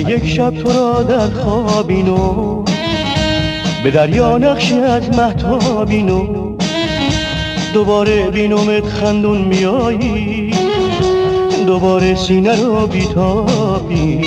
اگه یک شب تو را در خوابینو به دریا نقشی از مهتابینو دوباره بینومت خندون میایی دوباره سینه رو بیتابی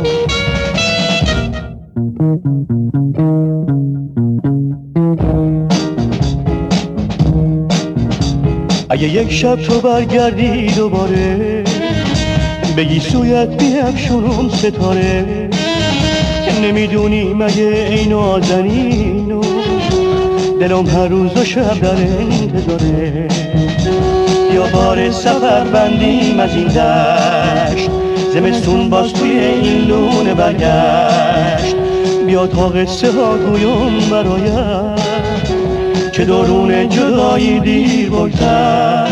اگه یک شب تو برگردی دوباره بگی سویت بیفشونم ستاره نمیدونی مگه ای نازنینو دلم هر روز و شب در انتظاره یا بار سفر بندیم از این دشت زمستون باز توی این لونه برگشت بیا تا قصه ها گویم برایت که درون جدایی دیر بگذر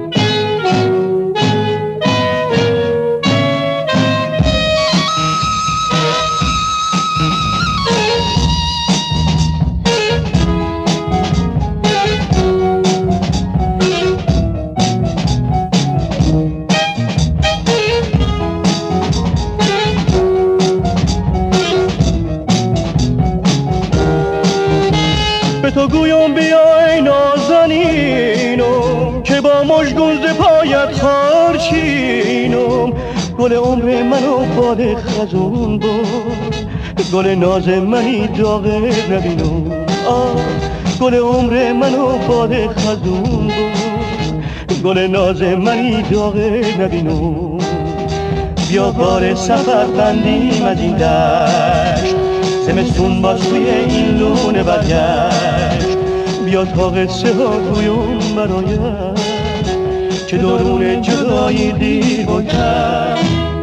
تو گویم بیای نازنینم که با مژگون ز پایت خارچینم گل عمر منو باد خزون بود گل ناز منی داغه نبینم گل عمر منو باد خزون بود گل ناز منی داغه نبینم بیا بار سفر بندیم از این دشت زمستون باز توی این لونه برگشت بیا تا قصه ها گویم برایت که درون جدایی دیر بگذر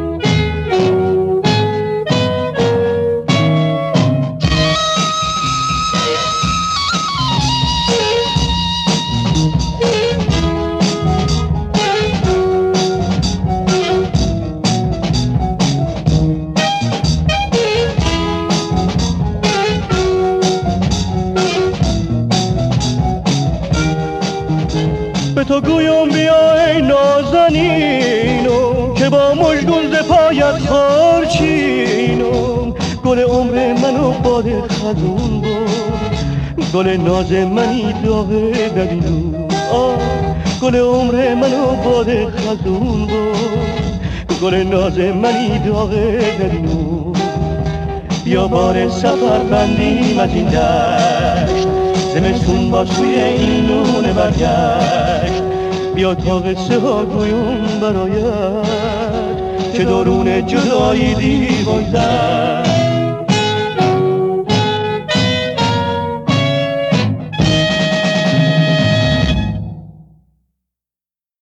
به تو گویم بیای نازنینم که با مژگون ز پایت خارچینم گل عمر منو باد خزون بود گل ناز منی داغه نبینم گل عمر منو باد خزون بود گل ناز منی داغه نبینم بیا بار سفر بندیم از این دشت زمستون باز توی این لونه برگشت بیا تا قصه ها گویم برایت که درون جدایی دیر بگذر